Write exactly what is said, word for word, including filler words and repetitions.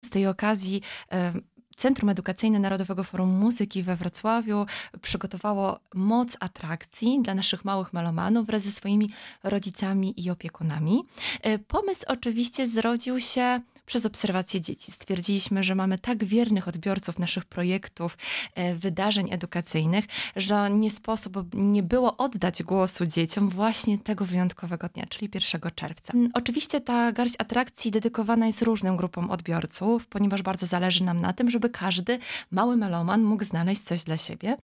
Z tej okazji e, Centrum Edukacyjne Narodowego Forum Muzyki we Wrocławiu przygotowało moc atrakcji dla naszych małych melomanów wraz ze swoimi rodzicami i opiekunami. E, Pomysł oczywiście zrodził się przez obserwacje dzieci. Stwierdziliśmy, że mamy tak wiernych odbiorców naszych projektów, e, wydarzeń edukacyjnych, że nie sposób nie było oddać głosu dzieciom właśnie tego wyjątkowego dnia, czyli pierwszego czerwca. Mm, Oczywiście ta garść atrakcji dedykowana jest różnym grupom odbiorców, ponieważ bardzo zależy nam na tym, żeby każdy mały meloman mógł znaleźć coś dla siebie.